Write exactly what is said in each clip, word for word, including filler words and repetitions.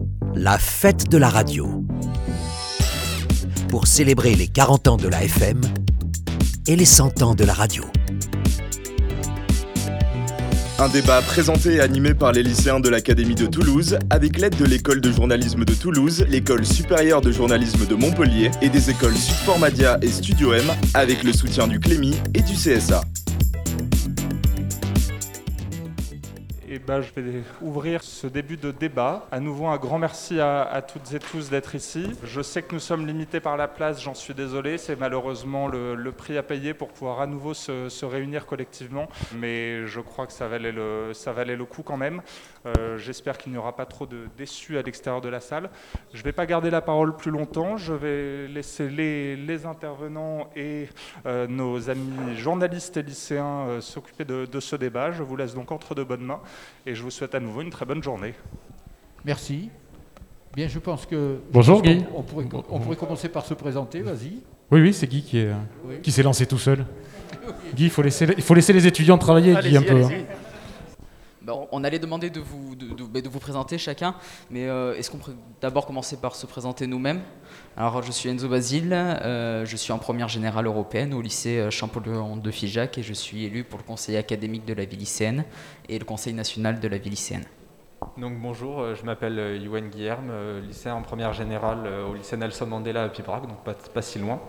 la fête de la radio. Pour célébrer les quarante ans de la F M et les cent ans de la radio. Un débat présenté et animé par les lycéens de l'Académie de Toulouse, avec l'aide de l'École de journalisme de Toulouse, l'École supérieure de journalisme de Montpellier et des écoles Sud-Formadia et Studio M, avec le soutien du Clémy et du C S A. Et ben, je vais ouvrir ce début de débat. À nouveau, un grand merci à, à toutes et tous d'être ici. Je sais que nous sommes limités par la place, j'en suis désolé. C'est malheureusement le, le prix à payer pour pouvoir à nouveau se, se réunir collectivement. Mais je crois que ça valait le, ça valait le coup quand même. Euh, j'espère qu'il n'y aura pas trop de déçus à l'extérieur de la salle. Je ne vais pas garder la parole plus longtemps. Je vais laisser les, les intervenants et euh, nos amis journalistes et lycéens euh, s'occuper de, de ce débat. Je vous laisse donc entre de bonnes mains. Et je vous souhaite à nouveau une très bonne journée. Merci. Bien, je pense que... Bonjour je pense Guy. On, on, pourrait, on pourrait commencer par se présenter, vas-y. Oui, oui, c'est Guy qui, est, Oui. qui s'est lancé tout seul. Guy, il faut laisser, il faut laisser les étudiants travailler, Guy, un peu. Hein. Bon, on allait demander de vous, de, de, de vous présenter chacun, mais euh, est-ce qu'on pourrait d'abord commencer par se présenter nous-mêmes? Alors, je suis Enzo Basile, euh, je suis en première générale européenne au lycée Champollion de Figeac et je suis élu pour le conseil académique de la vie lycéenne et le conseil national de la vie lycéenne. Donc bonjour, je m'appelle Yoann Guilherme, lycéen en première générale au lycée Nelson Mandela à Pibrac, donc pas, pas si loin,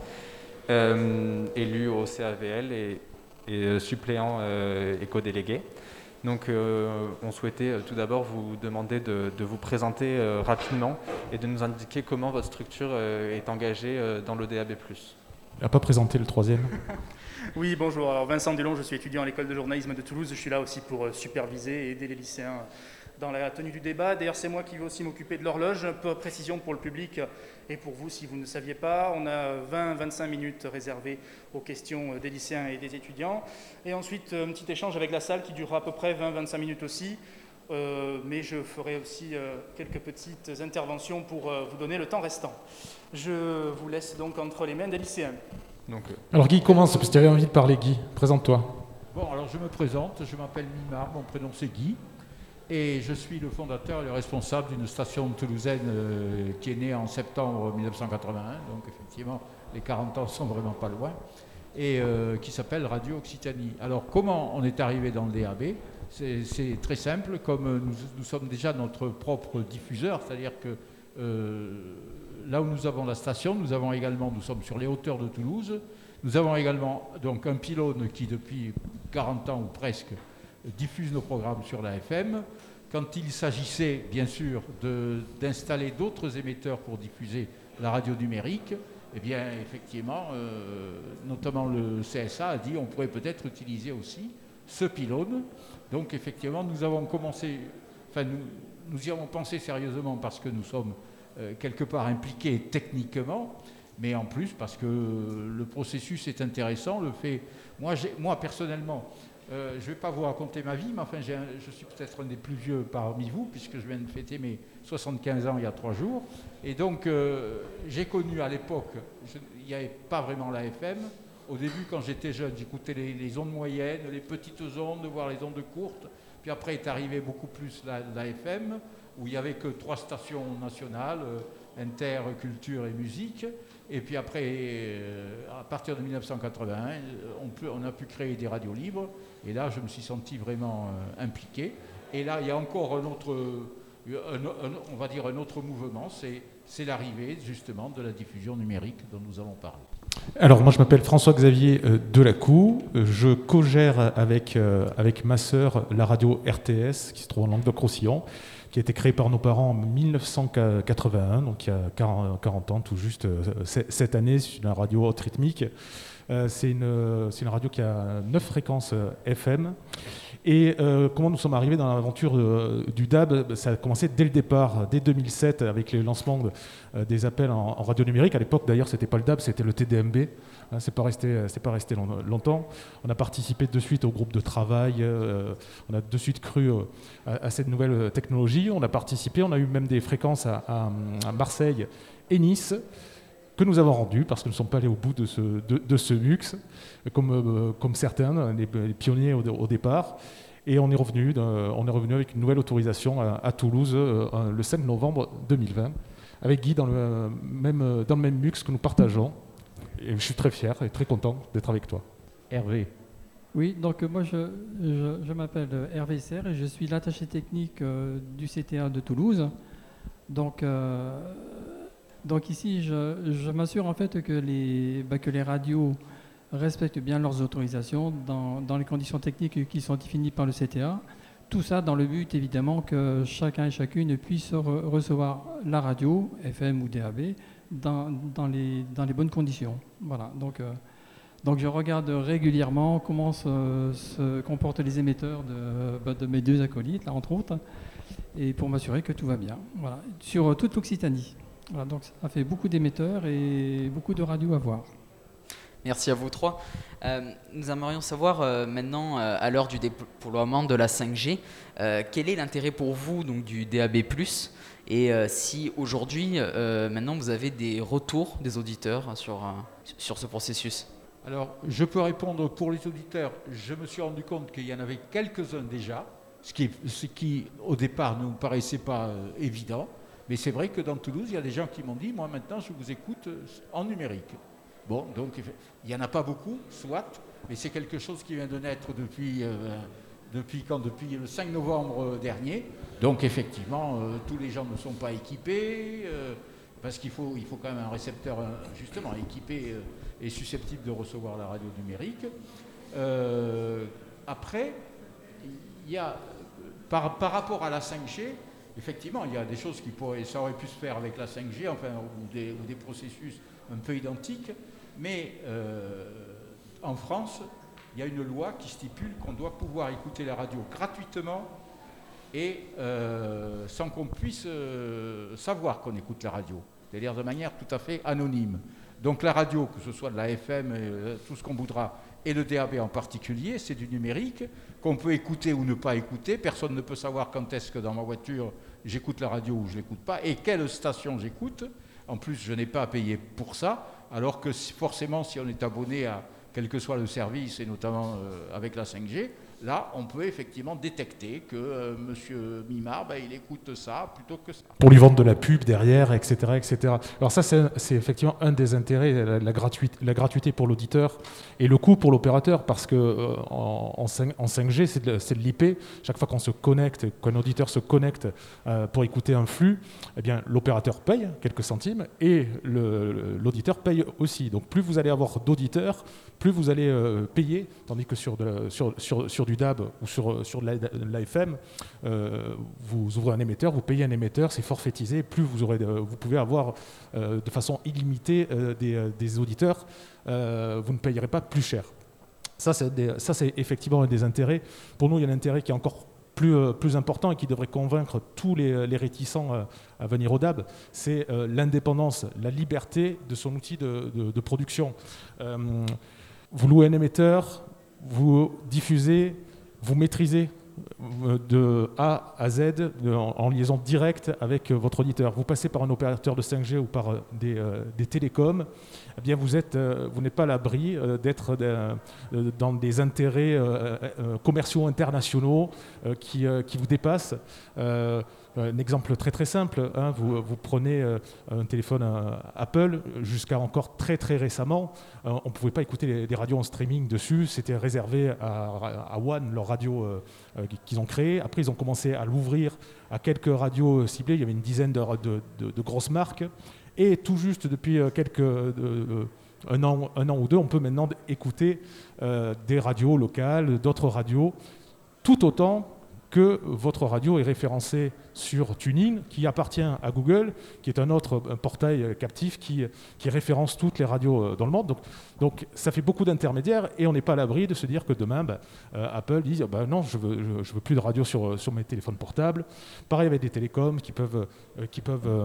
euh, élu au C A V L et, et suppléant euh, éco-délégué. Donc euh, on souhaitait euh, tout d'abord vous demander de, de vous présenter euh, rapidement et de nous indiquer comment votre structure euh, est engagée euh, dans l'O D A B plus. Il n'a pas présenté le troisième. Oui, bonjour. Alors Vincent Delon, je suis étudiant à l'École de journalisme de Toulouse. Je suis là aussi pour superviser et aider les lycéens dans la tenue du débat. D'ailleurs, c'est moi qui vais aussi m'occuper de l'horloge. Un peu de précision pour le public et pour vous, si vous ne saviez pas. On a vingt à vingt-cinq minutes réservées aux questions des lycéens et des étudiants. Et ensuite, un petit échange avec la salle qui durera à peu près vingt à vingt-cinq minutes aussi. Euh, mais je ferai aussi euh, quelques petites interventions pour euh, vous donner le temps restant. Je vous laisse donc entre les mains des lycéens. Donc, euh... Alors Guy, commence, parce que tu avais envie de parler. Guy, présente-toi. Bon, alors je me présente, je m'appelle Mimar, mon prénom c'est Guy. Et je suis le fondateur et le responsable d'une station toulousaine euh, qui est née en septembre mille neuf cent quatre-vingt-un, donc effectivement les quarante ans sont vraiment pas loin, et euh, qui s'appelle Radio Occitanie. Alors comment on est arrivé dans le D A B? C'est, c'est très simple, comme nous, nous sommes déjà notre propre diffuseur, c'est-à-dire que euh, là où nous avons la station, nous avons également, nous sommes sur les hauteurs de Toulouse, nous avons également donc un pylône qui depuis quarante ans ou presque diffuse nos programmes sur la F M. Quand il s'agissait, bien sûr, de, d'installer d'autres émetteurs pour diffuser la radio numérique, eh bien, effectivement, euh, notamment le C S A a dit qu'on pourrait peut-être utiliser aussi ce pylône. Donc, effectivement, nous avons commencé, enfin, nous, nous y avons pensé sérieusement parce que nous sommes euh, quelque part impliqués techniquement, mais en plus parce que le processus est intéressant. Le fait, moi, j'ai, moi personnellement, Euh, je ne vais pas vous raconter ma vie, mais enfin, j'ai un, je suis peut-être un des plus vieux parmi vous, puisque je viens de fêter mes soixante-quinze ans il y a trois jours. Et donc, euh, j'ai connu à l'époque, je, il n'y avait pas vraiment la F M. Au début, quand j'étais jeune, j'écoutais les, les ondes moyennes, les petites ondes, voire les ondes courtes. Puis après est arrivé beaucoup plus la, la F M, où il n'y avait que trois stations nationales, euh, Inter, Culture et Musique. Et puis après, euh, à partir de mille neuf cent quatre-vingt-un, on, peut, on a pu créer des radios libres. Et là, je me suis senti vraiment euh, impliqué. Et là, il y a encore un autre, un, un, on va dire un autre mouvement, c'est, c'est l'arrivée justement de la diffusion numérique dont nous allons parler. Alors, moi, je m'appelle François-Xavier euh, Delacou. Je co-gère avec, euh, avec ma sœur la radio R T S, qui se trouve en Languedoc-Roussillon, qui a été créée par nos parents en mille neuf cent quatre-vingt-un, donc il y a quarante ans tout juste, euh, cette année. C'est une radio haute rythmique. Euh, c'est, une, c'est une radio qui a neuf fréquences euh, F M. Et euh, comment nous sommes arrivés dans l'aventure euh, du D A B? Ça a commencé dès le départ, dès deux mille sept, avec le lancement de, euh, des appels en, en radio numérique. À l'époque, d'ailleurs, c'était pas le D A B, c'était le T D M B. Hein, c'est pas resté, c'est pas resté long, longtemps. On a participé de suite au groupe de travail. Euh, on a de suite cru euh, à, à cette nouvelle technologie. On a participé. On a eu même des fréquences à, à, à Marseille et Nice, que nous avons rendu parce que nous ne sommes pas allés au bout de ce, de, de ce luxe, comme, euh, comme certains, les, les pionniers au, au départ. Et on est revenu, de, on est revenu avec une nouvelle autorisation à, à Toulouse euh, le cinq novembre deux mille vingt, avec Guy dans le même, dans le même mux que nous partageons. Et je suis très fier et très content d'être avec toi. Hervé. Oui, donc moi je, je, je m'appelle Hervé Serre et je suis l'attaché technique euh, du C T A de Toulouse. Donc, euh, donc ici, je, je m'assure en fait que les, bah, que les radios respectent bien leurs autorisations dans, dans les conditions techniques qui sont définies par le C T A. Tout ça dans le but évidemment que chacun et chacune puisse re- recevoir la radio, F M ou D A B, dans, dans, les, dans les bonnes conditions. Voilà, donc... Euh, Donc je regarde régulièrement comment se, se comportent les émetteurs de, bah, de mes deux acolytes, là, entre autres, et pour m'assurer que tout va bien. Voilà. Sur toute l'Occitanie. Voilà, donc ça fait beaucoup d'émetteurs et beaucoup de radios à voir. Merci à vous trois. Euh, nous aimerions savoir euh, maintenant, euh, à l'heure du déploiement de la cinq G, euh, quel est l'intérêt pour vous donc, du D A B plus, et euh, si aujourd'hui, euh, maintenant, vous avez des retours des auditeurs sur, euh, sur ce processus. Alors, je peux répondre pour les auditeurs. Je me suis rendu compte qu'il y en avait quelques-uns déjà, ce qui, ce qui au départ, ne nous paraissait pas euh, évident. Mais c'est vrai que dans Toulouse, il y a des gens qui m'ont dit « Moi, maintenant, je vous écoute euh, en numérique ». Bon, donc, il n'y en a pas beaucoup, soit, mais c'est quelque chose qui vient de naître depuis, euh, depuis, quand, depuis le cinq novembre dernier. Donc, effectivement, euh, tous les gens ne sont pas équipés, euh, parce qu'il faut, il faut quand même un récepteur, justement, équipé euh, et susceptible de recevoir la radio numérique. Euh, après, il y a, par, par rapport à la cinq G, effectivement, il y a des choses qui pourraient, ça aurait pu se faire avec la cinq G, enfin, ou des, ou des processus un peu identiques, mais euh, en France, il y a une loi qui stipule qu'on doit pouvoir écouter la radio gratuitement et euh, sans qu'on puisse euh, savoir qu'on écoute la radio, c'est-à-dire de manière tout à fait anonyme. Donc la radio, que ce soit de la F M, euh, tout ce qu'on voudra, et le D A B en particulier, c'est du numérique qu'on peut écouter ou ne pas écouter. Personne ne peut savoir quand est-ce que dans ma voiture j'écoute la radio ou je ne l'écoute pas, et quelle station j'écoute. En plus, je n'ai pas à payer pour ça, alors que forcément, si on est abonné à quel que soit le service, et notamment euh, avec la cinq G, là, on peut effectivement détecter que euh, M. Mimard, ben, il écoute ça plutôt que ça. Pour lui vendre de la pub derrière, et cetera et cetera. Alors ça, c'est, c'est effectivement un des intérêts, la, la, gratuité, la gratuité pour l'auditeur et le coût pour l'opérateur, parce qu'en euh, en, en cinq G, c'est de, c'est de l'I P. Chaque fois qu'on se connecte, qu'un auditeur se connecte euh, pour écouter un flux, eh bien, l'opérateur paye quelques centimes et le, l'auditeur paye aussi. Donc plus vous allez avoir d'auditeurs, plus vous allez euh, payer, tandis que sur, de, sur, sur, sur du D A B ou sur, sur de la, de la F M, euh, vous ouvrez un émetteur, vous payez un émetteur, c'est forfaitisé, plus vous, aurez, vous pouvez avoir euh, de façon illimitée euh, des, des auditeurs, euh, vous ne payerez pas plus cher. Ça c'est, des, ça, c'est effectivement un des intérêts. Pour nous, il y a un intérêt qui est encore plus, euh, plus important et qui devrait convaincre tous les, les réticents euh, à venir au D A B, c'est euh, l'indépendance, la liberté de son outil de, de, de production. Euh, vous louez un émetteur, vous diffusez, vous maîtrisez de A à Z de, en, en liaison directe avec votre auditeur. Vous passez par un opérateur de cinq G ou par des, euh, des télécoms, eh bien vous, êtes, euh, vous n'êtes pas à l'abri euh, d'être euh, dans des intérêts euh, euh, commerciaux internationaux euh, qui, euh, qui vous dépassent. Euh, Un exemple très très simple, hein, vous, vous prenez euh, un téléphone euh, Apple, jusqu'à encore très très récemment, euh, on ne pouvait pas écouter les, des radios en streaming dessus, c'était réservé à, à One, leur radio euh, qu'ils ont créée. Après ils ont commencé à l'ouvrir à quelques radios ciblées, il y avait une dizaine de, de, de, de grosses marques, et tout juste depuis quelques... De, de, un, an, un an ou deux, on peut maintenant écouter euh, des radios locales, d'autres radios, tout autant que votre radio est référencée sur TuneIn, qui appartient à Google, qui est un autre un portail captif qui, qui référence toutes les radios dans le monde. Donc, donc ça fait beaucoup d'intermédiaires et on n'est pas à l'abri de se dire que demain, bah, euh, Apple dit bah, non, je veux, je, je veux plus de radio sur, sur mes téléphones portables. Pareil avec des télécoms qui peuvent, euh, qui peuvent euh,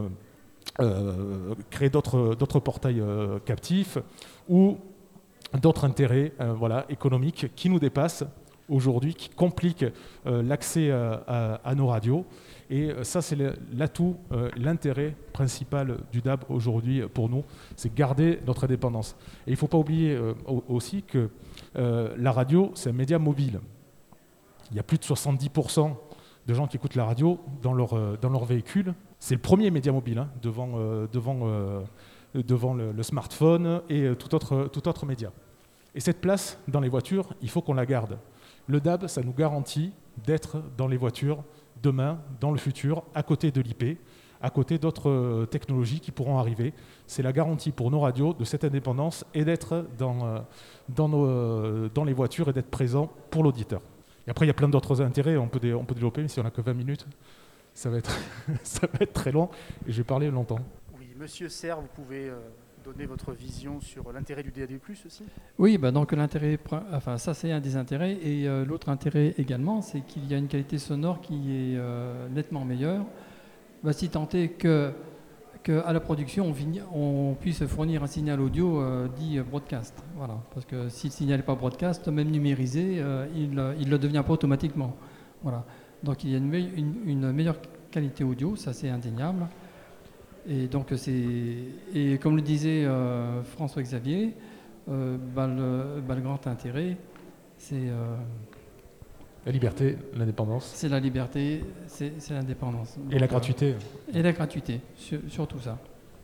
euh, créer d'autres, d'autres portails euh, captifs ou d'autres intérêts euh, voilà, économiques qui nous dépassent aujourd'hui, qui complique euh, l'accès à, à, à nos radios. Et euh, ça, c'est l'atout, euh, l'intérêt principal du D A B aujourd'hui pour nous, c'est garder notre indépendance. Et il ne faut pas oublier euh, aussi que euh, la radio, c'est un média mobile. il y a plus de soixante-dix pour cent de gens qui écoutent la radio dans leur, euh, dans leur véhicule. C'est le premier média mobile hein, devant, euh, devant, euh, devant le, le smartphone et euh, tout, autre, tout autre média. Et cette place dans les voitures, il faut qu'on la garde. Le D A B, ça nous garantit d'être dans les voitures demain, dans le futur, à côté de l'I P, à côté d'autres technologies qui pourront arriver. C'est la garantie pour nos radios de cette indépendance et d'être dans, dans, nos, dans les voitures et d'être présent pour l'auditeur. Et après, il y a plein d'autres intérêts, on peut, dé, on peut développer, mais si on n'a que vingt minutes, ça va, être ça va être très long et je vais parler longtemps. Oui, Monsieur Serre, vous pouvez euh, donner votre vision sur l'intérêt du D A B plus, aussi ? Oui, bah donc l'intérêt, enfin ça c'est un des intérêts, et euh, l'autre intérêt également, c'est qu'il y a une qualité sonore qui est euh, nettement meilleure. Bah, si tant est que, que à la production on, on puisse fournir un signal audio euh, dit broadcast, voilà, parce que si le signal n'est pas broadcast, même numérisé, euh, il ne le devient pas automatiquement, voilà. Donc il y a une, me- une, une meilleure qualité audio, ça c'est indéniable. Et donc c'est et comme le disait euh, François Xavier, euh, bah, le, bah, le grand intérêt, c'est euh, la liberté, l'indépendance. C'est la liberté, c'est, c'est l'indépendance. Et donc, la gratuité. Euh, et la gratuité, sur, surtout ça.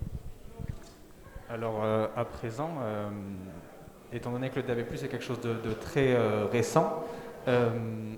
Alors euh, à présent, euh, étant donné que le D A B plus est quelque chose de, de très euh, récent, euh,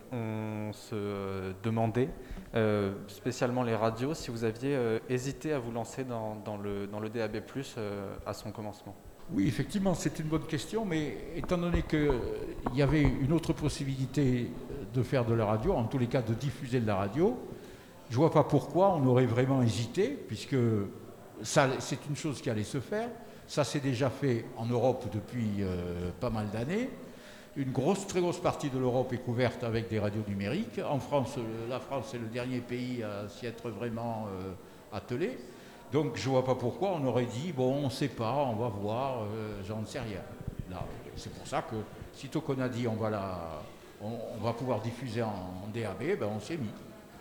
on se demandait, euh, spécialement les radios, si vous aviez euh, hésité à vous lancer dans, dans, le, dans le D A B plus euh, à son commencement. Oui, effectivement, c'est une bonne question, mais étant donné qu'il y avait une autre possibilité de faire de la radio, en tous les cas de diffuser de la radio, je ne vois pas pourquoi on aurait vraiment hésité, puisque ça, c'est une chose qui allait se faire. Ça s'est déjà fait en Europe depuis euh, pas mal d'années. Une grosse, très grosse partie de l'Europe est couverte avec des radios numériques. En France, la France est le dernier pays à s'y être vraiment euh, attelé. Donc je ne vois pas pourquoi on aurait dit, bon, on ne sait pas, on va voir, euh, j'en sais rien. Là, c'est pour ça que, sitôt qu'on a dit on va, la, on, on va pouvoir diffuser en, en D A B, ben on s'est mis.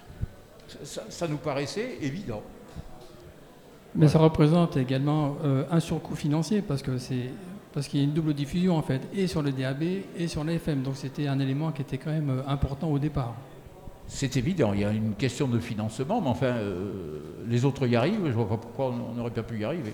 Ça, ça nous paraissait évident. Mais voilà. Ça représente également euh, un surcoût financier, parce, que c'est, parce qu'il y a une double diffusion, en fait, et sur le D A B et sur l'A F M. Donc c'était un élément qui était quand même important au départ. C'est évident, il y a une question de financement, mais enfin, euh, les autres y arrivent, je ne vois pas pourquoi on n'aurait pas pu y arriver.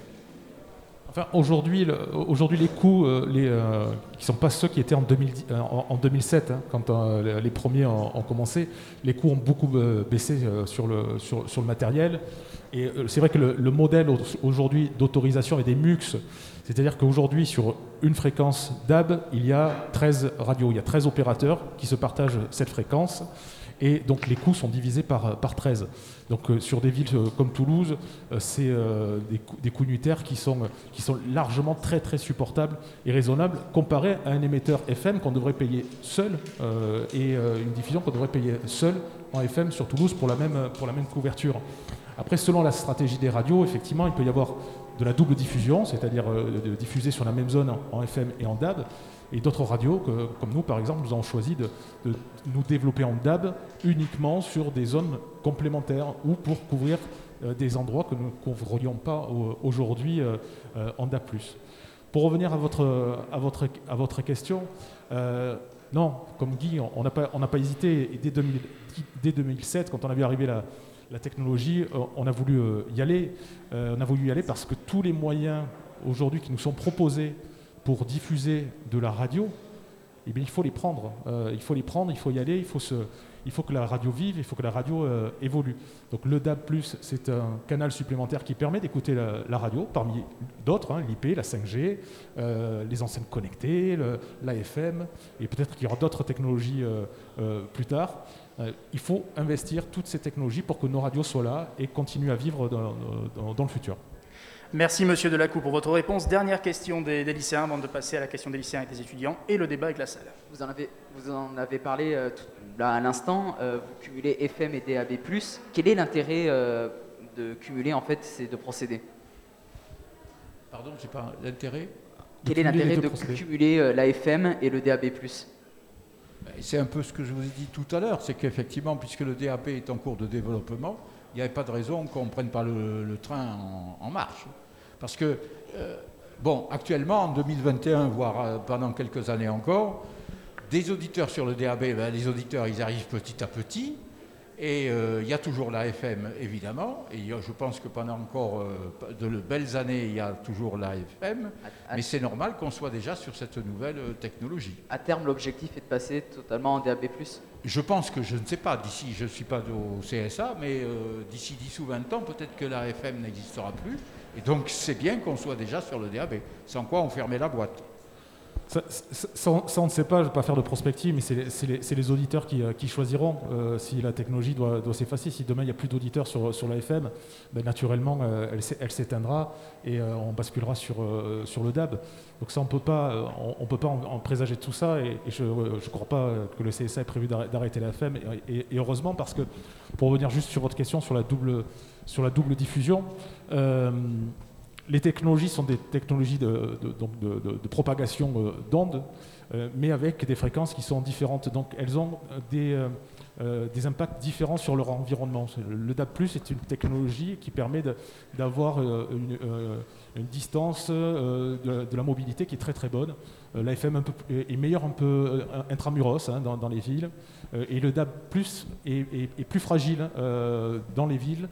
Enfin, aujourd'hui, le, aujourd'hui les coûts, euh, les, euh, qui ne sont pas ceux qui étaient en, deux mille dix, euh, en, en deux mille sept, hein, quand euh, les premiers ont, ont commencé, les coûts ont beaucoup euh, baissé euh, sur, le, sur, sur le matériel. Et euh, c'est vrai que le, le modèle aujourd'hui d'autorisation est des M U X, c'est-à-dire qu'aujourd'hui, sur une fréquence D A B, il y a treize radios, il y a treize opérateurs qui se partagent cette fréquence. Et donc les coûts sont divisés par, par treize. Donc euh, sur des villes euh, comme Toulouse, euh, c'est euh, des, coûts, des coûts unitaires qui sont, qui sont largement très très supportables et raisonnables comparés à un émetteur F M qu'on devrait payer seul euh, et euh, une diffusion qu'on devrait payer seul en F M sur Toulouse pour la même, pour la même couverture. Après, selon la stratégie des radios, effectivement, il peut y avoir de la double diffusion, c'est-à-dire euh, de diffuser sur la même zone en, en F M et en D A B. Et d'autres radios, que, comme nous par exemple, nous avons choisi de, de nous développer en D A B uniquement sur des zones complémentaires ou pour couvrir euh, des endroits que nous ne couvrions pas au, aujourd'hui euh, euh, en D A B plus. Pour revenir à votre, à votre, à votre question, euh, non, comme Guy, on n'a pas, on n'a pas hésité. Et dès, deux mille, dès deux mille sept, quand on a vu arriver la, la technologie, on a voulu y aller. Euh, on a voulu y aller parce que tous les moyens aujourd'hui qui nous sont proposés pour diffuser de la radio, eh bien, il faut les prendre. Euh, il faut les prendre, il faut y aller, il faut, se, il faut que la radio vive, il faut que la radio euh, évolue. Donc le D A B plus, c'est un canal supplémentaire qui permet d'écouter la, la radio, parmi d'autres, hein, l'I P, la cinq G, euh, les enceintes connectées, le, l'A F M, et peut-être qu'il y aura d'autres technologies euh, euh, plus tard. Euh, il faut investir toutes ces technologies pour que nos radios soient là et continuent à vivre dans, dans, dans le futur. Merci Monsieur Delacou pour votre réponse. Dernière question des, des lycéens avant de passer à la question des lycéens et des étudiants et le débat avec la salle. Vous en avez, vous en avez parlé euh, tout, là, à l'instant, euh, vous cumulez F M et D A B plus. Quel est l'intérêt euh, de cumuler en fait ces deux procédés ? Pardon, je sais pas, l'intérêt ? Quel est l'intérêt de cumuler euh, l'A F M et le D A B plus ? C'est un peu ce que je vous ai dit tout à l'heure, c'est qu'effectivement, puisque le D A B est en cours de développement, il n'y avait pas de raison qu'on ne prenne pas le, le train en, en marche. Parce que, euh, bon, actuellement, en deux mille vingt et un, voire euh, pendant quelques années encore, Des auditeurs sur le D A B, ben, les auditeurs, ils arrivent petit à petit. Et il euh, y a toujours la F M, évidemment. Et y a, je pense que pendant encore euh, de belles années, il y a toujours la F M. À, à mais c'est normal qu'on soit déjà sur cette nouvelle euh, technologie. À terme, l'objectif est de passer totalement en D A B plus ? Je pense que, je ne sais pas, d'ici, je ne suis pas au C S A, mais euh, d'ici dix ou vingt ans, peut-être que la F M n'existera plus. Et donc, c'est bien qu'on soit déjà sur le D A B. Sans quoi, on fermait la boîte. Ça, ça, ça, on ne sait pas, je ne vais pas faire de prospective, mais c'est les, c'est les, c'est les auditeurs qui, qui choisiront euh, si la technologie doit, doit s'effacer. Si demain il n'y a plus d'auditeurs sur, sur la F M, ben, naturellement elle, elle s'éteindra et euh, on basculera sur, euh, sur le D A B. Donc ça, on peut pas, on, on peut pas en, en présager tout ça et, et je ne crois pas que le C S A ait prévu d'arrêter la F M. Et, et, et heureusement, parce que, pour revenir juste sur votre question sur la double, sur la double diffusion, euh, les technologies sont des technologies de, de, donc de, de, de propagation euh, d'ondes, euh, mais avec des fréquences qui sont différentes. Donc elles ont des, euh, euh, des impacts différents sur leur environnement. Le D A B plus, est une technologie qui permet d'avoir euh, une, euh, une distance euh, de, de la mobilité qui est très très bonne. Euh, la F M un peu, est meilleure un peu euh, intramuros hein, dans, dans les villes, euh, et le D A B plus est, est, est plus fragile euh, dans les villes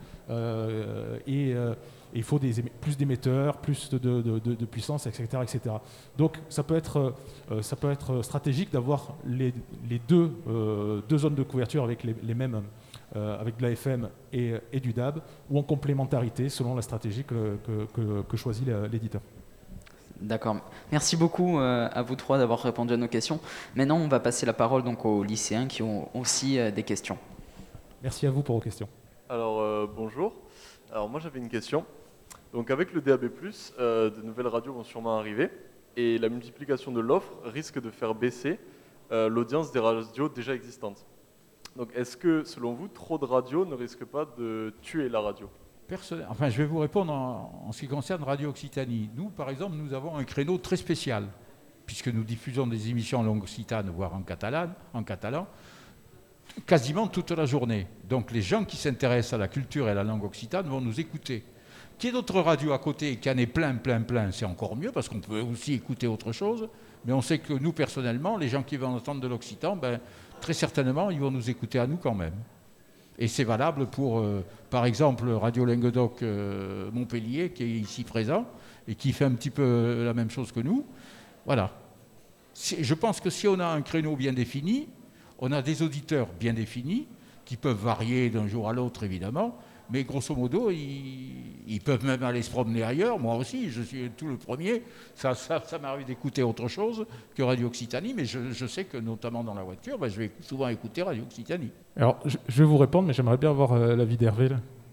euh, et euh, il faut des, plus d'émetteurs, plus de, de, de, de puissance, et cetera, et cetera. Donc ça peut être, euh, ça peut être stratégique d'avoir les, les deux, euh, deux zones de couverture avec les, les mêmes, euh, avec de la F M et, et du D A B, ou en complémentarité selon la stratégie que, que, que, que choisit l'éditeur. D'accord. Merci beaucoup euh, à vous trois d'avoir répondu à nos questions. Maintenant, on va passer la parole donc, aux lycéens qui ont aussi euh, des questions. Merci à vous pour vos questions. Alors, euh, bonjour. Alors moi j'avais une question. Donc avec le D A B plus, euh, de nouvelles radios vont sûrement arriver et la multiplication de l'offre risque de faire baisser euh, l'audience des radios déjà existantes. Donc est-ce que selon vous, trop de radios ne risque pas de tuer la radio ? Personne... Enfin je vais vous répondre en, en ce qui concerne Radio Occitanie. Nous par exemple, nous avons un créneau très spécial puisque nous diffusons des émissions en langue occitane, voire en catalan, en catalan. Quasiment toute la journée. Donc les gens qui s'intéressent à la culture et à la langue occitane vont nous écouter. Qu'il y ait d'autres radios à côté et qu'il y en ait plein, plein, plein, c'est encore mieux parce qu'on peut aussi écouter autre chose. Mais on sait que nous, personnellement, les gens qui vont entendre de l'occitan, ben, très certainement, ils vont nous écouter à nous quand même. Et c'est valable pour, euh, par exemple, Radio Languedoc euh, Montpellier, qui est ici présent et qui fait un petit peu la même chose que nous. Voilà. Je pense que si on a un créneau bien défini, on a des auditeurs bien définis, qui peuvent varier d'un jour à l'autre, évidemment, mais grosso modo, ils, ils peuvent même aller se promener ailleurs. Moi aussi, je suis tout le premier. Ça, ça, ça m'arrive d'écouter autre chose que Radio Occitanie, mais je, je sais que, notamment dans la voiture, ben, je vais souvent écouter Radio Occitanie. Alors, je, je vais vous répondre, mais j'aimerais bien avoir euh, l'avis d'Hervé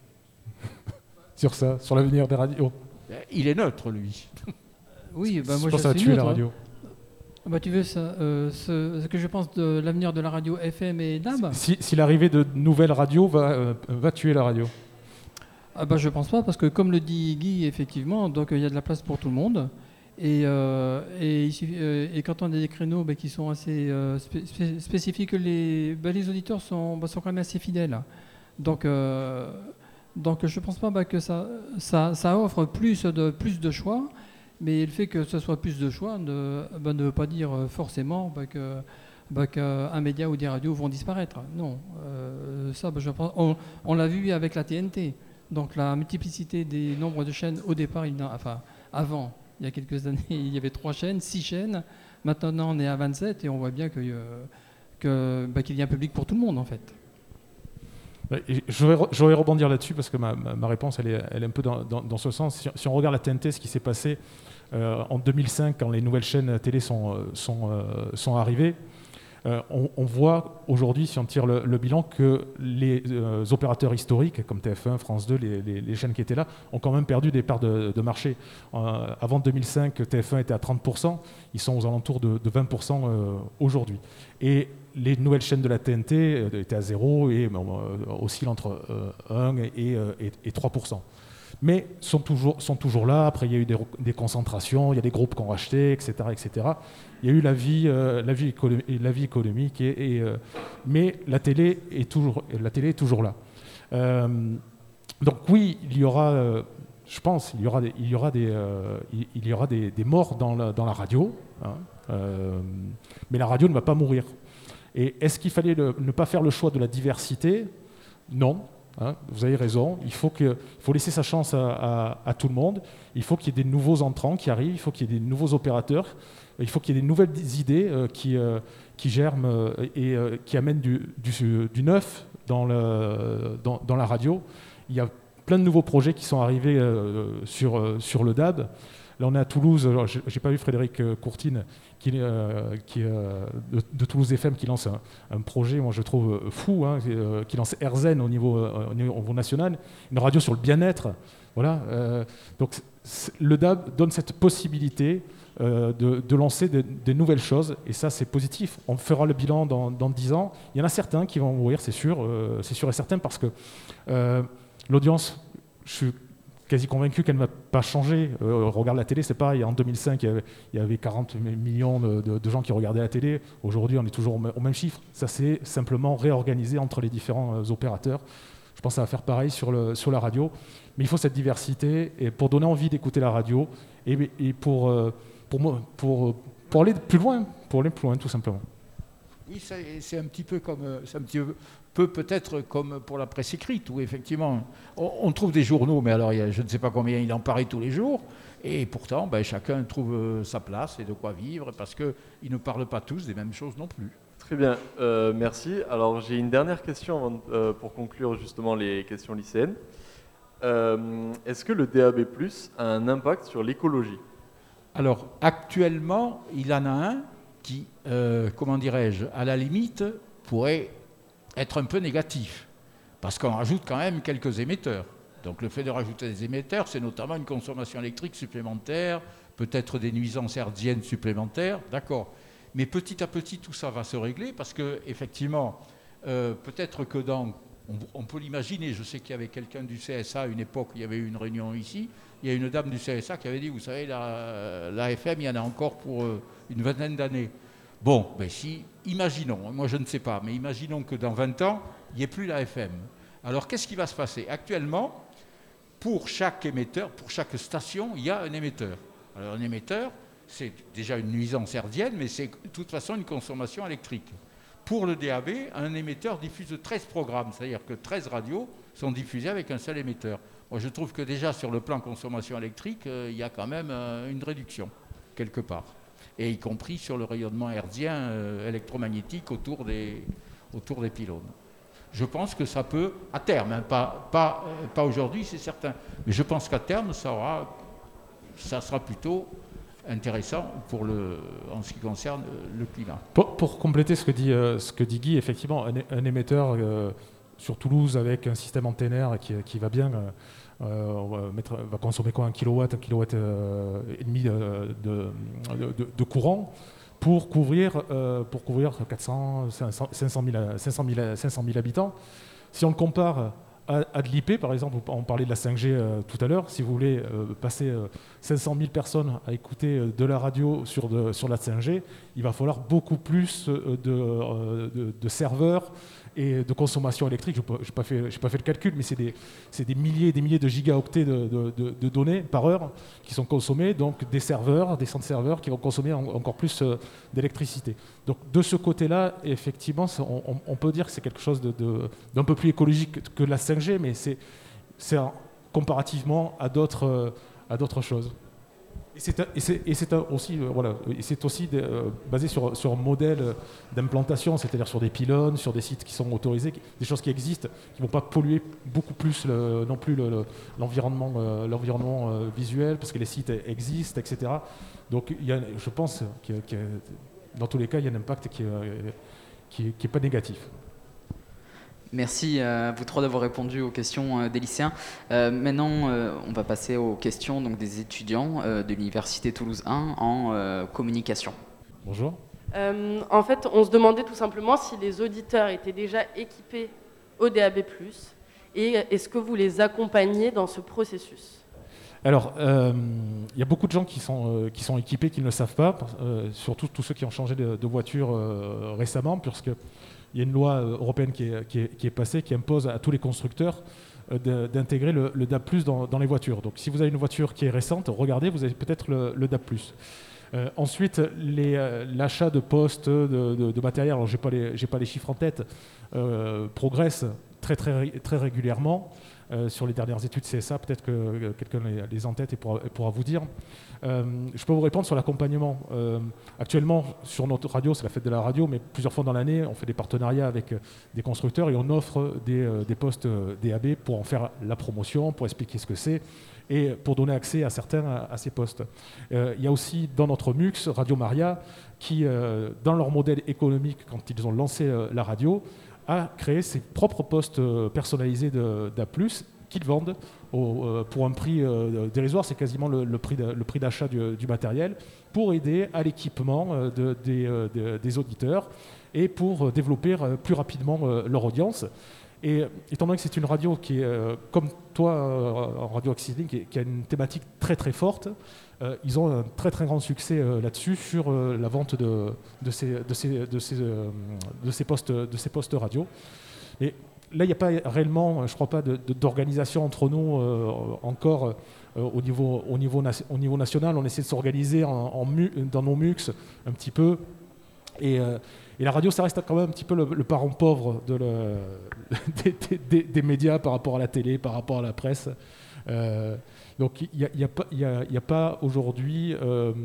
sur ça, sur l'avenir des radios. Il est neutre, lui. Oui, bah, moi je pense que ça va tuer la radio. Bah, tu veux ça, euh, ce, ce que je pense de l'avenir de la radio F M et D A B ? Si, si l'arrivée de nouvelles radios va, euh, va tuer la radio. Ah bah, je pense pas, parce que comme le dit Guy, effectivement, donc il y a de la place pour tout le monde. Et, euh, et, euh, et quand on a des créneaux bah, qui sont assez euh, spé spé spécifiques, les, bah, les auditeurs sont, bah, sont quand même assez fidèles. Donc, euh, donc je pense pas bah, que ça, ça, ça offre plus de, plus de choix. Mais le fait que ce soit plus de choix ne, bah, ne veut pas dire forcément bah, que bah, qu'un média ou des radios vont disparaître. Non, euh, ça, bah, je pense, on, on l'a vu avec la T N T. Donc la multiplicité des nombres de chaînes au départ, il, enfin avant, il y a quelques années, il y avait trois chaînes, six chaînes. Maintenant, on est à vingt-sept et on voit bien que, euh, que, bah, qu'il y a un public pour tout le monde en fait. Je vais, je vais rebondir là-dessus parce que ma, ma, ma réponse elle est, elle est un peu dans, dans, dans ce sens. Si, si on regarde la T N T, ce qui s'est passé euh, en deux mille cinq quand les nouvelles chaînes télé sont, sont, euh, sont arrivées, euh, on, on voit aujourd'hui, si on tire le, le bilan, que les euh, opérateurs historiques comme T F un, France deux, les, les, les chaînes qui étaient là, ont quand même perdu des parts de, de marché. Euh, avant deux mille cinq, T F un était à trente pour cent, ils sont aux alentours de, de vingt pour cent euh, aujourd'hui. Et les nouvelles chaînes de la T N T étaient à zéro et bon, euh, oscillent entre euh, un et, et, et trois pour cent. Mais sont toujours, sont toujours là. Après, il y a eu des, des concentrations, il y a des groupes qui ont racheté, et cetera, et cetera. Il y a eu la vie, euh, la vie, économique, la vie économique, et, et, euh, mais la télé est toujours, la télé est toujours là. Euh, donc oui, il y aura... Euh, je pense, il y aura des, il y aura des, euh, il, il y aura des, des morts dans la, dans la radio, hein, euh, mais la radio ne va pas mourir. Et est-ce qu'il fallait le, ne pas faire le choix de la diversité ? Non. Hein, vous avez raison, il faut, que, il faut laisser sa chance à, à, à tout le monde, il faut qu'il y ait des nouveaux entrants qui arrivent, il faut qu'il y ait des nouveaux opérateurs, il faut qu'il y ait des nouvelles idées euh, qui, euh, qui germent euh, et euh, qui amènent du, du, du neuf dans, le, dans, dans la radio. Il y a plein de nouveaux projets qui sont arrivés euh, sur, euh, sur le D A B. Là, on est à Toulouse. Je n'ai pas vu Frédéric Courtine qui, euh, qui, euh, de, de Toulouse F M qui lance un, un projet, moi je trouve fou, hein, euh, qui lance AirZen au niveau, euh, au niveau national, une radio sur le bien-être. Voilà. Euh, donc le D A B donne cette possibilité euh, de, de lancer des, des nouvelles choses, et ça c'est positif. On fera le bilan dans, dans dix ans. Il y en a certains qui vont mourir, c'est sûr, euh, c'est sûr et certain, parce que euh, l'audience, je suis quasi convaincu qu'elle ne va pas changer. Euh, regarde la télé, c'est pareil. En deux mille cinq, il y avait, il y avait quarante millions de, de, de gens qui regardaient la télé. Aujourd'hui, on est toujours au même chiffre. Ça s'est simplement réorganisé entre les différents euh, opérateurs. Je pense que ça va faire pareil sur, le, sur la radio. Mais il faut cette diversité et pour donner envie d'écouter la radio et, et pour, euh, pour, pour, pour aller plus loin, pour aller plus loin, tout simplement. Oui, c'est, c'est un petit peu comme... C'est un petit peu... Peu peut-être comme pour la presse écrite, où effectivement, on, on trouve des journaux, mais alors il y a, je ne sais pas combien il en paraît tous les jours, et pourtant ben, chacun trouve euh, sa place et de quoi vivre, parce qu'ils ne parlent pas tous des mêmes choses non plus. Très bien, euh, merci. Alors j'ai une dernière question avant, euh, pour conclure justement les questions lycéennes. Euh, est-ce que le D A B plus, a un impact sur l'écologie ? Alors actuellement, il en a un qui, euh, comment dirais-je, à la limite, pourrait être un peu négatif, parce qu'on rajoute quand même quelques émetteurs. Donc le fait de rajouter des émetteurs, c'est notamment une consommation électrique supplémentaire, peut-être des nuisances hertziennes supplémentaires, d'accord. Mais petit à petit, tout ça va se régler, parce que effectivement, euh, peut-être que dans... On, on peut l'imaginer, je sais qu'il y avait quelqu'un du C S A à une époque, il y avait eu une réunion ici, il y a une dame du C S A qui avait dit, vous savez, la, la F M, il y en a encore pour euh, une vingtaine d'années. Bon, ben si, imaginons, moi je ne sais pas, mais imaginons que dans vingt ans, il n'y ait plus la F M. Alors qu'est-ce qui va se passer ? Actuellement, pour chaque émetteur, pour chaque station, il y a un émetteur. Alors un émetteur, c'est déjà une nuisance hertzienne, mais c'est de toute façon une consommation électrique. Pour le D A B, un émetteur diffuse treize programmes, c'est-à-dire que treize radios sont diffusées avec un seul émetteur. Moi je trouve que déjà sur le plan consommation électrique, euh, il y a quand même euh, une réduction, quelque part. Et y compris sur le rayonnement hertzien euh, électromagnétique autour des, autour des pylônes. Je pense que ça peut, à terme, hein, pas, pas, euh, pas aujourd'hui, c'est certain, mais je pense qu'à terme, ça, aura, ça sera plutôt intéressant pour le, en ce qui concerne euh, le climat. Pour, pour compléter ce que dit, euh, ce que dit Guy, effectivement, un, un émetteur euh, sur Toulouse avec un système antennaire qui, qui va bien... Euh, Euh, on va, mettre, va consommer quoi, un kilowatt, un kilowatt euh, et demi de, de, de, de courant pour couvrir, euh, pour couvrir quatre cents, cinq cent mille habitants. Si on le compare à, à de l'I P, par exemple, on parlait de la cinq G euh, tout à l'heure, si vous voulez euh, passer euh, cinq cent mille personnes à écouter euh, de la radio sur, de, sur la cinq G, il va falloir beaucoup plus euh, de, euh, de, de serveurs et de consommation électrique. Je n'ai pas, pas fait le calcul, mais c'est des, c'est des milliers et des milliers de gigaoctets de, de, de, de données par heure qui sont consommées, donc des serveurs, des centres serveurs qui vont consommer en, encore plus euh, d'électricité. Donc de ce côté-là, effectivement, on, on peut dire que c'est quelque chose de, de, d'un peu plus écologique que la cinq G, mais c'est, c'est un, comparativement à d'autres, euh, à d'autres choses. Et c'est, et c'est, et c'est aussi, euh, voilà, et c'est aussi de, euh, basé sur, sur un modèle d'implantation, c'est-à-dire sur des pylônes, sur des sites qui sont autorisés, qui, des choses qui existent, qui ne vont pas polluer beaucoup plus le, non plus le, le, l'environnement, euh, l'environnement euh, visuel, parce que les sites existent, et cetera. Donc il y a, je pense que, que dans tous les cas, il y a un impact qui n'est qui, qui pas négatif. Merci à vous trois d'avoir répondu aux questions des lycéens. Euh, maintenant, euh, on va passer aux questions donc, des étudiants euh, de l'Université Toulouse un en euh, communication. Bonjour. Euh, en fait, on se demandait tout simplement si les auditeurs étaient déjà équipés au D A B plus, et est-ce que vous les accompagnez dans ce processus ? Alors, il euh, y a beaucoup de gens qui sont, euh, qui sont équipés, qui ne le savent pas, euh, surtout tous ceux qui ont changé de, de voiture euh, récemment, puisque il y a une loi européenne qui est, qui, est, qui est passée qui impose à tous les constructeurs euh, d'intégrer le, le D A B plus, dans, dans les voitures. Donc si vous avez une voiture qui est récente, regardez, vous avez peut-être le, le D A B plus. Euh, ensuite, les, euh, l'achat de postes, de, de, de matériel, alors je n'ai pas, pas les chiffres en tête, euh, progresse très, très, très régulièrement. Euh, sur les dernières études C S A, peut-être que euh, quelqu'un les, les en tête et pourra, pourra vous dire. Euh, je peux vous répondre sur l'accompagnement. Euh, actuellement, sur notre radio, c'est la fête de la radio, mais plusieurs fois dans l'année, on fait des partenariats avec euh, des constructeurs et on offre des, euh, des postes euh, D A B pour en faire la promotion, pour expliquer ce que c'est et pour donner accès à certains à, à ces postes. Euh, il y a aussi dans notre M U X, Radio Maria, qui, euh, dans leur modèle économique, quand ils ont lancé euh, la radio, a créé ses propres postes personnalisés de, d'A plus qu'ils vendent au, euh, pour un prix euh, dérisoire, c'est quasiment le, le prix, de, le prix d'achat du, du matériel, pour aider à l'équipement euh, de, des, euh, de, des auditeurs et pour développer euh, plus rapidement euh, leur audience. Et étant donné que c'est une radio qui est, euh, comme toi, euh, en Radio Occitanie, qui, qui a une thématique très très forte, euh, ils ont un très très grand succès euh, là-dessus sur euh, la vente de, de, ces, de, ces, de, ces, euh, de, ces postes, de ces postes radio. Et là, il n'y a pas réellement, je ne crois pas, de, de, d'organisation entre nous euh, encore euh, au, niveau, au, niveau na- au niveau national. On essaie de s'organiser en, en mu- dans nos M U X un petit peu. Et, euh, et la radio, ça reste quand même un petit peu le, le parent pauvre de le, des, des, des médias par rapport à la télé, par rapport à la presse. Euh, donc il n'y a, y a, y a, y a pas aujourd'hui euh,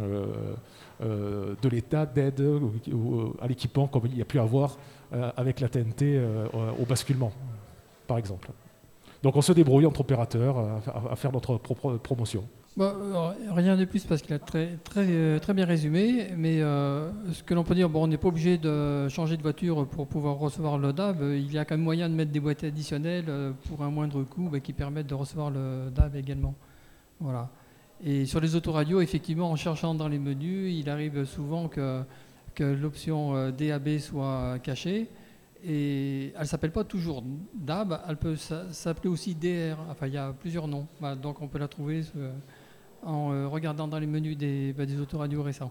euh, de l'État d'aide à l'équipement comme il y a pu avoir euh, avec la T N T euh, au basculement, par exemple. Donc on se débrouille entre opérateurs à, à faire notre propre promotion. Bon, rien de plus parce qu'il a très, très, très bien résumé, mais euh, ce que l'on peut dire, bon, on n'est pas obligé de changer de voiture pour pouvoir recevoir le D A B. Il y a quand même moyen de mettre des boîtiers additionnelles pour un moindre coût bah, qui permettent de recevoir le D A B également. Voilà. Et sur les autoradios, effectivement, en cherchant dans les menus, il arrive souvent que, que l'option D A B soit cachée. Et elle ne s'appelle pas toujours D A B, elle peut s'appeler aussi D R. Enfin, il y a plusieurs noms. Voilà, donc on peut la trouver en euh, regardant dans les menus des, bah, des autoradios récents.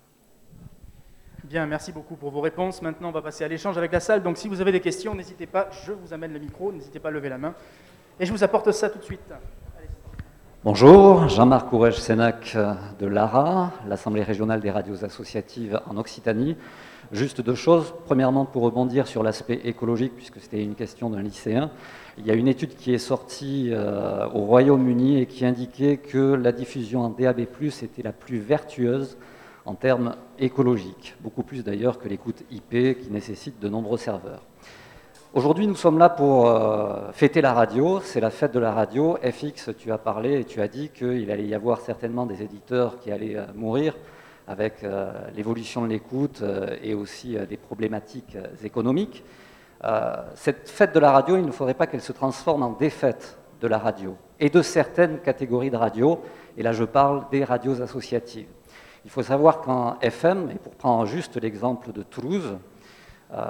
Bien, merci beaucoup pour vos réponses. Maintenant, on va passer à l'échange avec la salle. Donc si vous avez des questions, n'hésitez pas, je vous amène le micro, n'hésitez pas à lever la main. Et je vous apporte ça tout de suite. Allez. Bonjour, Jean-Marc Courrèges-Sénac de l'A R A, l'Assemblée régionale des radios associatives en Occitanie. Juste deux choses. Premièrement, pour rebondir sur l'aspect écologique, puisque c'était une question d'un lycéen, il y a une étude qui est sortie euh, au Royaume-Uni et qui indiquait que la diffusion en D A B plus, était la plus vertueuse en termes écologiques, beaucoup plus d'ailleurs que l'écoute I P qui nécessite de nombreux serveurs. Aujourd'hui, nous sommes là pour euh, fêter la radio, c'est la fête de la radio. F X, tu as parlé et tu as dit qu'il allait y avoir certainement des éditeurs qui allaient euh, mourir avec euh, l'évolution de l'écoute euh, et aussi euh, des problématiques euh, économiques. Euh, cette fête de la radio, il ne faudrait pas qu'elle se transforme en défaite de la radio et de certaines catégories de radio, et là je parle des radios associatives. Il faut savoir qu'en F M, et pour prendre juste l'exemple de Toulouse, euh,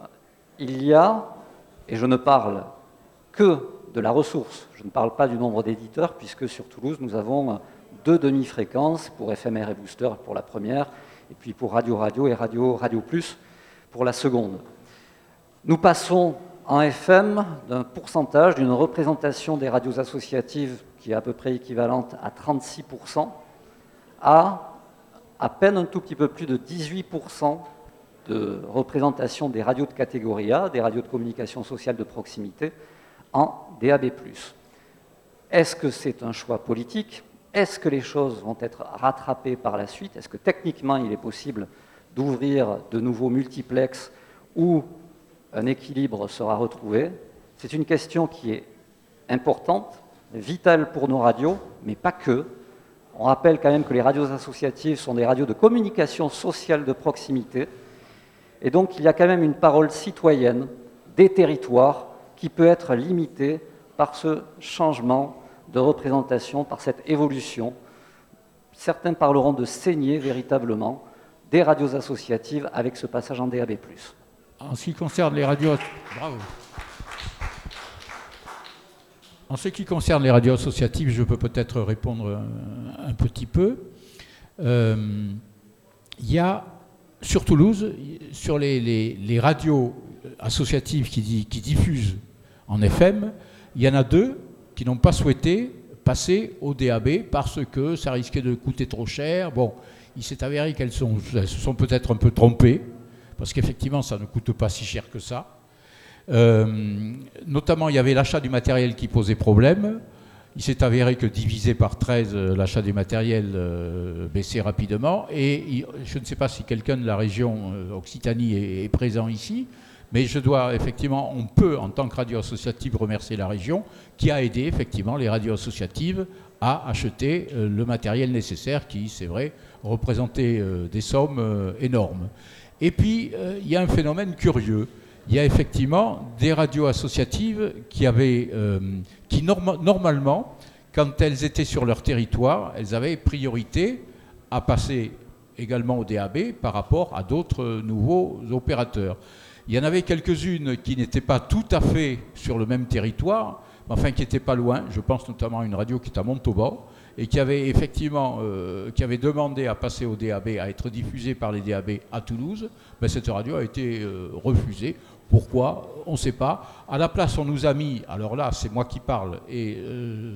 il y a, et je ne parle que de la ressource, je ne parle pas du nombre d'éditeurs, puisque sur Toulouse nous avons deux demi-fréquences pour F M R et Booster pour la première, et puis pour Radio Radio et Radio Radio Plus pour la seconde. Nous passons en F M d'un pourcentage, d'une représentation des radios associatives qui est à peu près équivalente à trente-six pour cent, à à peine un tout petit peu plus de dix-huit pour cent de représentation des radios de catégorie A, des radios de communication sociale de proximité, en D A B plus. Est-ce que c'est un choix politique ? Est-ce que les choses vont être rattrapées par la suite ? Est-ce que techniquement il est possible d'ouvrir de nouveaux multiplexes où un équilibre sera retrouvé ? C'est une question qui est importante, vitale pour nos radios, mais pas que. On rappelle quand même que les radios associatives sont des radios de communication sociale de proximité. Et donc il y a quand même une parole citoyenne des territoires qui peut être limitée par ce changement de représentation, par cette évolution. Certains parleront de saigner véritablement des radios associatives avec ce passage en D A B plus. En ce qui concerne les radios... Bravo. En ce qui concerne les radios associatives, je peux peut-être répondre un, un petit peu. Euh, il y a, sur Toulouse, sur les, les, les radios associatives qui, qui diffusent en F M, Il y en a deux qui n'ont pas souhaité passer au D A B parce que ça risquait de coûter trop cher. Bon, il s'est avéré qu'elles sont, elles se sont peut-être un peu trompées, parce qu'effectivement, ça ne coûte pas si cher que ça. Euh, notamment, il y avait l'achat du matériel qui posait problème. Il s'est avéré que divisé par treize, l'achat du matériel euh, baissait rapidement. Et il, je ne sais pas si quelqu'un de la région euh, Occitanie est, est présent ici, mais je dois effectivement, on peut en tant que radio associative remercier la région qui a aidé effectivement les radios associatives à acheter euh, le matériel nécessaire qui, c'est vrai, représentait euh, des sommes euh, énormes. Et puis, euh, il y a un phénomène curieux. Il y a effectivement des radios associatives qui avaient, euh, qui norma- normalement, quand elles étaient sur leur territoire, elles avaient priorité à passer également au D A B par rapport à d'autres nouveaux opérateurs. Il y en avait quelques-unes qui n'étaient pas tout à fait sur le même territoire, mais enfin qui n'étaient pas loin. Je pense notamment à une radio qui est à Montauban et qui avait effectivement euh, qui avait demandé à passer au D A B, à être diffusée par les D A B à Toulouse. Mais cette radio a été euh, refusée. Pourquoi? On ne sait pas. À la place, on nous a mis, alors là, c'est moi qui parle, et euh,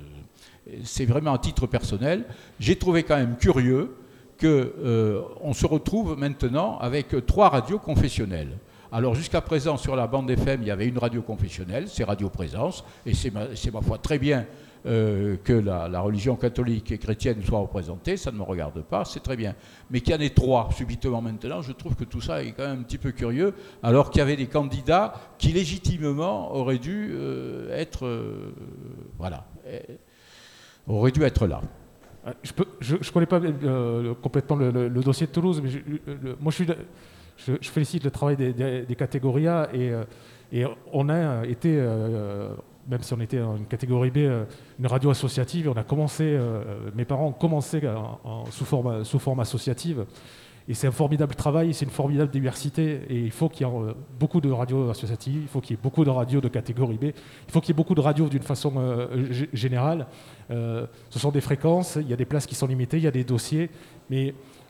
c'est vraiment à titre personnel, j'ai trouvé quand même curieux qu'on euh, se retrouve maintenant avec trois radios confessionnelles. Alors jusqu'à présent, sur la bande F M, il y avait une radio confessionnelle, c'est Radio Présence, et c'est ma, c'est ma foi très bien euh, que la, la religion catholique et chrétienne soit représentée, ça ne me regarde pas, c'est très bien. Mais qu'il y en ait trois subitement maintenant, je trouve que tout ça est quand même un petit peu curieux, alors qu'il y avait des candidats qui légitimement auraient dû euh, être, euh, voilà, euh, auraient dû être là. Je ne connais pas euh, complètement le, le, le dossier de Toulouse, mais je, le, moi je suis... Je, je félicite le travail des, des, des catégories A et, et on a été, euh, même si on était en une catégorie B, une radio associative, on a commencé, euh, mes parents ont commencé en, en, sous, forme, sous forme associative et c'est un formidable travail, c'est une formidable diversité et il faut qu'il y ait beaucoup de radios associatives, il faut qu'il y ait beaucoup de radios de catégorie B, il faut qu'il y ait beaucoup de radios d'une façon euh, g- générale. Euh, ce sont des fréquences, il y a des places qui sont limitées, il y a des dossiers, mais...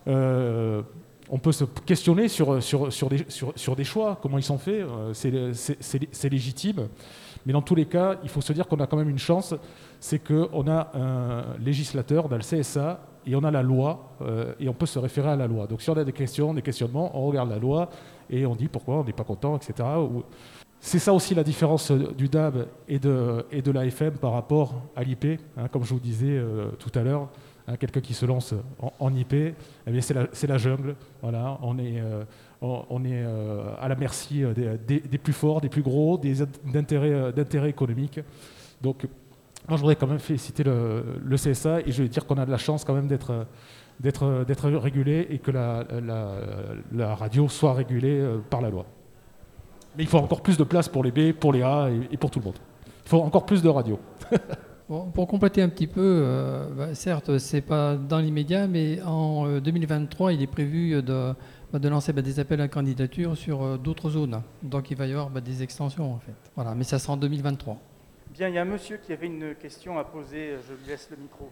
Euh, on peut se questionner sur, sur, sur, des, sur, sur des choix, comment ils sont faits, c'est, c'est, c'est, c'est légitime. Mais dans tous les cas, il faut se dire qu'on a quand même une chance, c'est qu'on a un législateur, on a le C S A, et on a la loi, euh, et on peut se référer à la loi. Donc si on a des questions, des questionnements, on regarde la loi, et on dit pourquoi on n'est pas content, et cetera. C'est ça aussi la différence du D A B et de, et de l'A F M par rapport à l'I P, hein, comme je vous disais euh, tout à l'heure. Hein, quelqu'un qui se lance en, en I P, eh bien c'est, la, c'est la jungle. Voilà, on est, euh, on, on est euh, à la merci des, des, des plus forts, des plus gros, des, d'intérêts, d'intérêts économiques. Donc, moi, je voudrais quand même féliciter le, le C S A et je vais dire qu'on a de la chance quand même d'être, d'être, d'être régulé et que la, la, la radio soit régulée par la loi. Mais il faut encore plus de place pour les B, pour les A et, et pour tout le monde. Il faut encore plus de radios. Bon, pour compléter un petit peu, euh, bah, certes, ce n'est pas dans l'immédiat, mais en euh, deux mille vingt-trois, il est prévu de, bah, de lancer bah, des appels à candidature sur euh, d'autres zones. Donc il va y avoir bah, des extensions, en fait. Voilà, mais ça sera en deux mille vingt-trois. Bien, il y a un monsieur qui avait une question à poser. Je lui laisse le micro.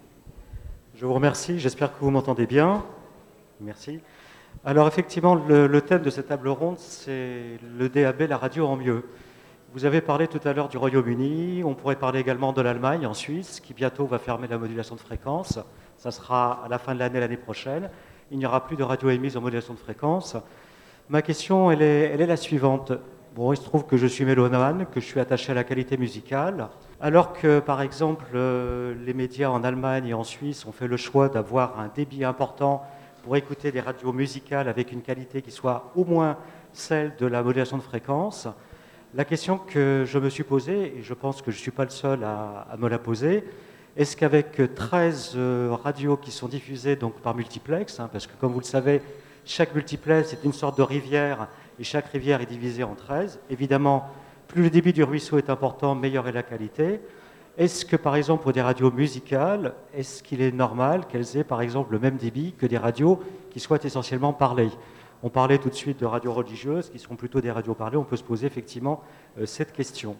Je vous remercie. J'espère que vous m'entendez bien. Merci. Alors effectivement, le, le thème de cette table ronde, c'est le D A B, la radio en mieux. Vous avez parlé tout à l'heure du Royaume-Uni, on pourrait parler également de l'Allemagne, en Suisse, qui bientôt va fermer la modulation de fréquence. Ça sera à la fin de l'année, l'année prochaine. Il n'y aura plus de radio émise en modulation de fréquence. Ma question, elle est, elle est la suivante. Bon, il se trouve que je suis mélomane, que je suis attaché à la qualité musicale, alors que, par exemple, euh, les médias en Allemagne et en Suisse ont fait le choix d'avoir un débit important pour écouter des radios musicales avec une qualité qui soit au moins celle de la modulation de fréquence. La question que je me suis posée, et je pense que je ne suis pas le seul à, à me la poser, est-ce qu'avec treize euh, radios qui sont diffusées donc, par multiplex, hein, parce que comme vous le savez, chaque multiplex est une sorte de rivière, et chaque rivière est divisée en treize, évidemment, plus le débit du ruisseau est important, meilleure est la qualité. Est-ce que, par exemple, pour des radios musicales, est-ce qu'il est normal qu'elles aient, par exemple, le même débit que des radios qui soient essentiellement parlées ? On parlait tout de suite de radios religieuses, qui sont plutôt des radios parlées. On peut se poser effectivement euh, cette question.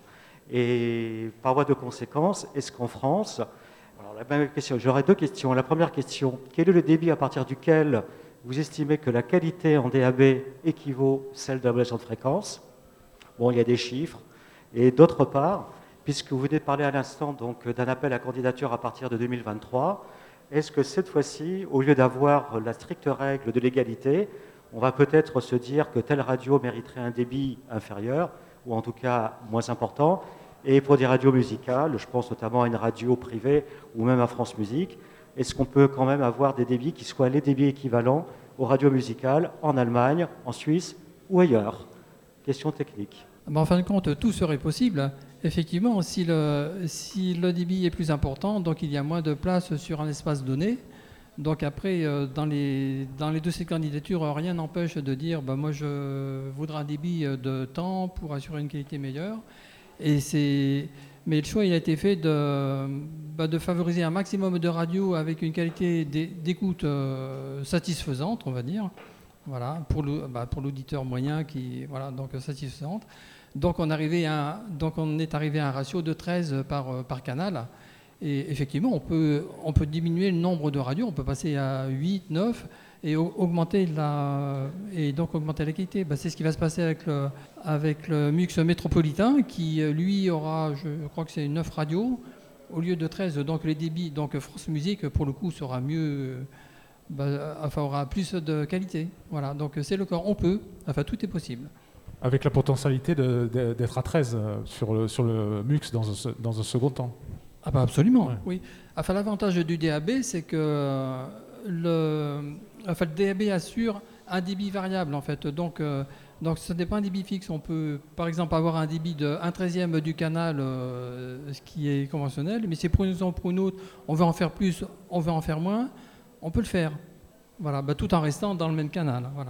Et par voie de conséquence, est-ce qu'en France... Alors, la même question, j'aurais deux questions. La première question, quel est le débit à partir duquel vous estimez que la qualité en D A B équivaut à celle de la modulation de fréquence ? Bon, il y a des chiffres. Et d'autre part, puisque vous venez de parler à l'instant donc d'un appel à candidature à partir de deux mille vingt-trois. Est-ce que cette fois-ci, au lieu d'avoir la stricte règle de l'égalité, on va peut-être se dire que telle radio mériterait un débit inférieur, ou en tout cas moins important, et pour des radios musicales, je pense notamment à une radio privée ou même à France Musique, est-ce qu'on peut quand même avoir des débits qui soient les débits équivalents aux radios musicales en Allemagne, en Suisse ou ailleurs? Question technique. Ben, en fin de compte, tout serait possible. Effectivement, si le, si le débit est plus important, donc il y a moins de place sur un espace donné. Donc après, euh, dans, les, dans les dossiers de candidature, rien n'empêche de dire ben, moi je voudrais un débit de temps pour assurer une qualité meilleure. Et c'est, mais le choix il a été fait de, ben, de favoriser un maximum de radios avec une qualité d'écoute euh, satisfaisante, on va dire. Voilà, pour, le, ben, pour l'auditeur moyen qui, voilà, donc satisfaisante. Donc on, arrivait à, donc on est arrivé à un ratio de treize par, par canal. Et effectivement, on peut, on peut diminuer le nombre de radios, on peut passer à huit, neuf et augmenter la, et donc augmenter la qualité. Ben, c'est ce qui va se passer avec le, avec le MUX métropolitain qui, lui, aura, je crois que c'est neuf radios au lieu de treize. Donc les débits, donc France Musique, pour le coup, sera mieux, ben, enfin, aura plus de qualité. Voilà, donc c'est le cas, on peut, enfin tout est possible. Avec la potentialité de, de, d'être à treize sur le, sur le MUX dans un, dans un second temps. Ah bah absolument, ouais. Oui. Enfin, l'avantage du D A B, c'est que le, enfin, le D A B assure un débit variable, en fait. Donc, euh, donc ce n'est pas un débit fixe. On peut, par exemple, avoir un débit de un treizième du canal, euh, ce qui est conventionnel. Mais si pour une raison ou pour une autre, on veut en faire plus, on veut en faire moins, on peut le faire. Voilà, bah, tout en restant dans le même canal. Voilà.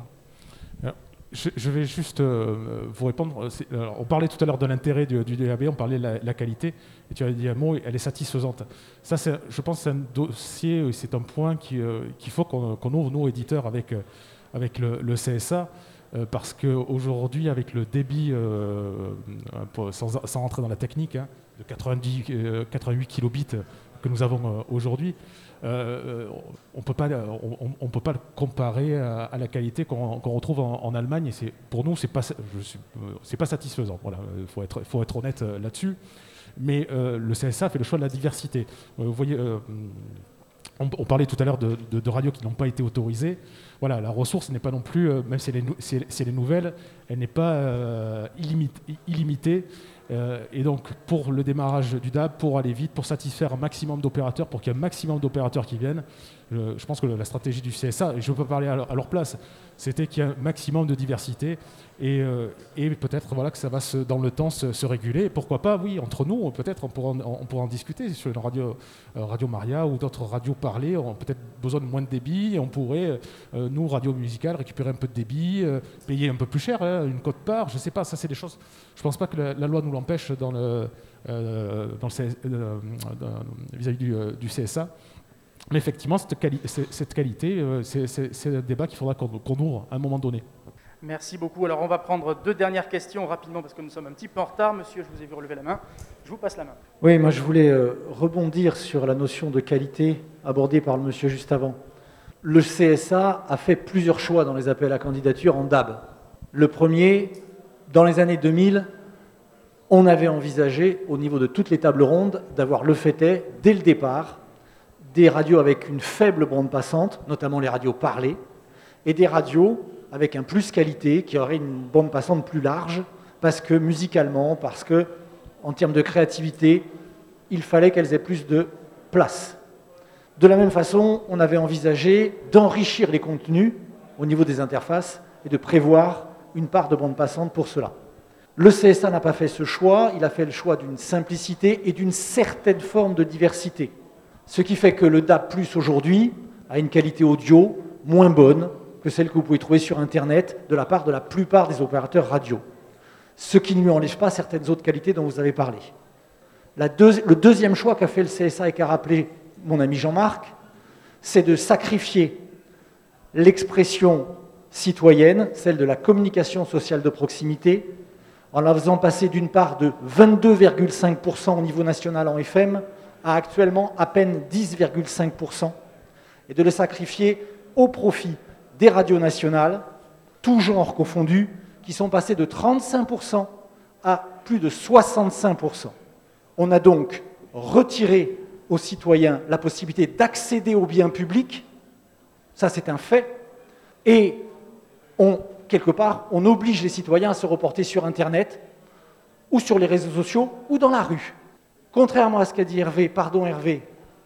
Je, je vais juste euh, vous répondre. Alors, on parlait tout à l'heure de l'intérêt du, du D A B, on parlait de la, la qualité, et tu as dit un mot, elle est satisfaisante. Ça, c'est, je pense que c'est un dossier, c'est un point qui, euh, qu'il faut qu'on, qu'on ouvre, nous, éditeurs, avec, euh, avec le, le C S A, euh, parce qu'aujourd'hui, avec le débit, euh, pour, sans, sans rentrer dans la technique, hein, de quatre-vingt-dix, euh, quatre-vingt-huit kilobits que nous avons euh, aujourd'hui, Euh, on peut pas, on, on peut pas le comparer à, à la qualité qu'on, qu'on retrouve en, en Allemagne. Et c'est, pour nous, c'est pas, je suis, c'est pas satisfaisant. Voilà, faut être, faut être honnête là-dessus. Mais euh, le C S A fait le choix de la diversité. Euh, vous voyez, euh, on, on parlait tout à l'heure de, de, de radios qui n'ont pas été autorisées. Voilà, la ressource n'est pas non plus, euh, même si elle est, si elle, si elle est nouvelle, elle n'est pas euh, illimitée. illimitée. Euh, et donc, pour le démarrage du D A B, pour aller vite, pour satisfaire un maximum d'opérateurs, pour qu'il y ait un maximum d'opérateurs qui viennent, je, je pense que la stratégie du C S A, et je peux parler à leur, à leur place, c'était qu'il y ait un maximum de diversité et, euh, et peut-être voilà, que ça va se, dans le temps se, se réguler. Et pourquoi pas, oui, entre nous, peut-être on pourra en, on pourra en discuter sur une radio, euh, Radio Maria ou d'autres radios parlées. On a peut-être besoin de moins de débit et on pourrait, euh, nous, radio musicale, récupérer un peu de débit, euh, payer un peu plus cher, hein, une quote-part, je sais pas, ça c'est des choses. Je pense pas que la, la loi nous l'empêche dans le, euh, dans le C S, euh, dans, vis-à-vis du, euh, du C S A. Mais effectivement, cette, quali- cette qualité, euh, c'est, c'est, c'est un débat qu'il faudra qu'on, qu'on ouvre à un moment donné. Merci beaucoup. Alors on va prendre deux dernières questions rapidement parce que nous sommes un petit peu en retard. Monsieur, je vous ai vu relever la main. Je vous passe la main. Oui, moi je voulais euh, rebondir sur la notion de qualité abordée par le monsieur juste avant. Le C S A a fait plusieurs choix dans les appels à candidature en D A B. Le premier, dans les années deux mille, on avait envisagé, au niveau de toutes les tables rondes, d'avoir le fait est, dès le départ, des radios avec une faible bande passante, notamment les radios parlées, et des radios avec un plus qualité, qui auraient une bande passante plus large, parce que musicalement, parce que, en termes de créativité, il fallait qu'elles aient plus de place. De la même façon, on avait envisagé d'enrichir les contenus au niveau des interfaces et de prévoir une part de bande passante pour cela. Le C S A n'a pas fait ce choix, il a fait le choix d'une simplicité et d'une certaine forme de diversité. Ce qui fait que le D A B plus, aujourd'hui, a une qualité audio moins bonne que celle que vous pouvez trouver sur Internet de la part de la plupart des opérateurs radio. Ce qui ne lui enlève pas certaines autres qualités dont vous avez parlé. La deux, le deuxième choix qu'a fait le C S A et qu'a rappelé mon ami Jean-Marc, c'est de sacrifier l'expression citoyenne, celle de la communication sociale de proximité, en la faisant passer d'une part de vingt-deux virgule cinq pour cent au niveau national en F M à actuellement à peine dix virgule cinq pour cent, et de le sacrifier au profit des radios nationales, tous genres confondus, qui sont passés de trente-cinq pour cent à plus de soixante-cinq pour cent. On a donc retiré aux citoyens la possibilité d'accéder aux biens publics, ça c'est un fait, et on, quelque part, on oblige les citoyens à se reporter sur Internet, ou sur les réseaux sociaux, ou dans la rue. Contrairement à ce qu'a dit Hervé, pardon Hervé,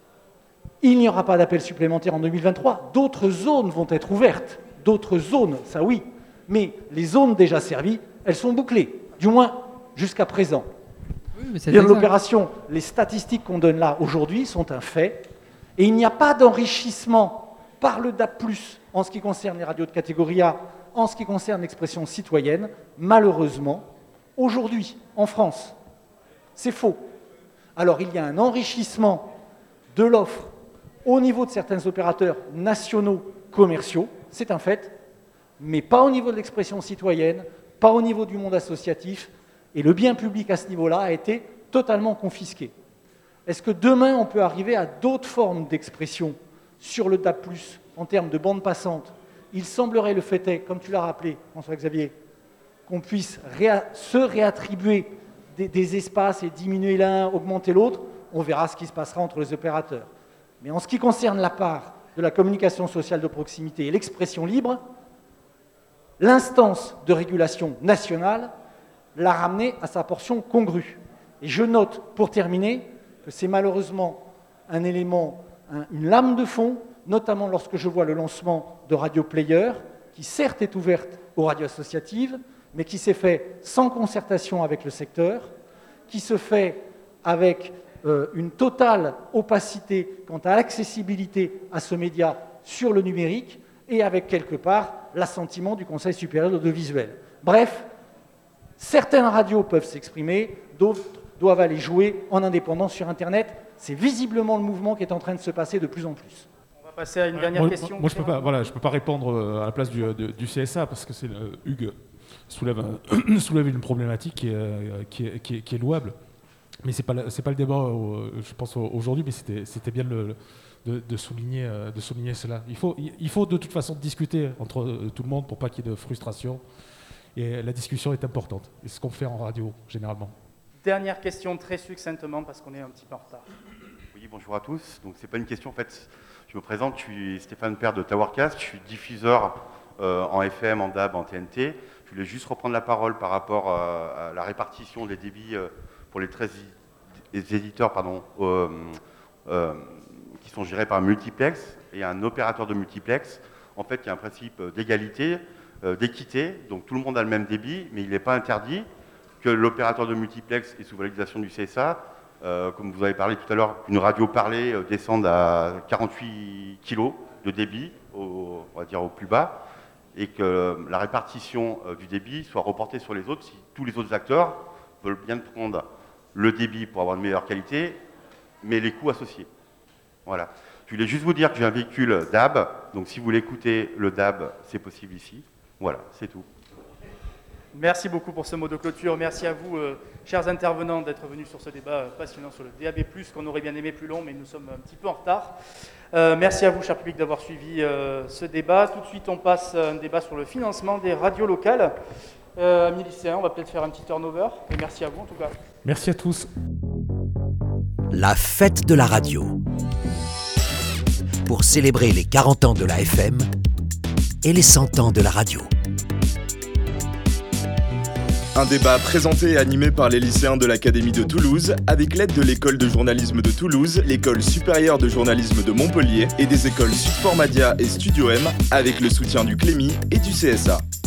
il n'y aura pas d'appel supplémentaire en deux mille vingt-trois, d'autres zones vont être ouvertes, d'autres zones, ça oui, mais les zones déjà servies, elles sont bouclées, du moins jusqu'à présent. Oui, c'est l'opération, les statistiques qu'on donne là aujourd'hui sont un fait, et il n'y a pas d'enrichissement par le D A B plus, en ce qui concerne les radios de catégorie A, en ce qui concerne l'expression citoyenne, malheureusement, aujourd'hui, en France. C'est faux. Alors il y a un enrichissement de l'offre au niveau de certains opérateurs nationaux commerciaux, c'est un fait, mais pas au niveau de l'expression citoyenne, pas au niveau du monde associatif, et le bien public à ce niveau-là a été totalement confisqué. Est-ce que demain on peut arriver à d'autres formes d'expression sur le D A B plus, en termes de bande passante? Il semblerait, le fait est, comme tu l'as rappelé, François-Xavier, qu'on puisse réa- se réattribuer des, des espaces et diminuer l'un, augmenter l'autre. On verra ce qui se passera entre les opérateurs. Mais en ce qui concerne la part de la communication sociale de proximité et l'expression libre, l'instance de régulation nationale l'a ramené à sa portion congrue. Et je note, pour terminer, que c'est malheureusement un élément, un, une lame de fond, notamment lorsque je vois le lancement de Radio Player, qui certes est ouverte aux radios associatives, mais qui s'est fait sans concertation avec le secteur, qui se fait avec euh, une totale opacité quant à l'accessibilité à ce média sur le numérique, et avec quelque part l'assentiment du Conseil supérieur de l'audiovisuel. Bref, certaines radios peuvent s'exprimer, d'autres doivent aller jouer en indépendance sur Internet. C'est visiblement le mouvement qui est en train de se passer de plus en plus. On va passer à une dernière moi, question. Moi, je ne peux pas, voilà, je peux pas répondre à la place du, de, du C S A, parce que c'est, euh, Hugues soulève, un, soulève une problématique qui est, qui est, qui est, qui est louable. Mais ce n'est pas, pas le débat, euh, je pense, aujourd'hui, mais c'était, c'était bien le, de, de, souligner, de souligner cela. Il faut, il faut de toute façon discuter entre tout le monde pour pas qu'il y ait de frustration. Et la discussion est importante. Et c'est ce qu'on fait en radio, généralement. Dernière question très succinctement, parce qu'on est un petit peu en retard. Oui, bonjour à tous. Donc, c'est pas une question, en fait. Je me présente, je suis Stéphane Père de Towercast. Je suis diffuseur euh, en F M, en D A B, en T N T. Je voulais juste reprendre la parole par rapport euh, à la répartition des débits euh, pour les treize éditeurs pardon, euh, euh, qui sont gérés par un multiplex et un opérateur de multiplex. En fait, il y a un principe d'égalité, euh, d'équité. Donc, tout le monde a le même débit, mais il n'est pas interdit que l'opérateur de multiplex et sous validation du C S A, euh, comme vous avez parlé tout à l'heure, une radio parlée euh, descende à quarante-huit kilos de débit, au, on va dire au plus bas, et que euh, la répartition euh, du débit soit reportée sur les autres si tous les autres acteurs veulent bien prendre le débit pour avoir une meilleure qualité, mais les coûts associés. Voilà. Je voulais juste vous dire que j'ai un véhicule D A B, donc si vous voulez écouter le D A B, c'est possible ici. Voilà, c'est tout. Merci beaucoup pour ce mot de clôture. Merci à vous, euh, chers intervenants, d'être venus sur ce débat passionnant sur le D A B plus, qu'on aurait bien aimé plus long, mais nous sommes un petit peu en retard. Euh, merci à vous, cher public, d'avoir suivi euh, ce débat. Tout de suite, on passe à un débat sur le financement des radios locales. Euh, amis lycéens, on va peut-être faire un petit turnover. Et merci à vous, en tout cas. Merci à tous. La fête de la radio. Pour célébrer les quarante ans de la F M et les cent ans de la radio. Un débat présenté et animé par les lycéens de l'Académie de Toulouse, avec l'aide de l'École de journalisme de Toulouse, l'École supérieure de journalisme de Montpellier et des écoles Sudformadia et Studio M, avec le soutien du Clémy et du C S A.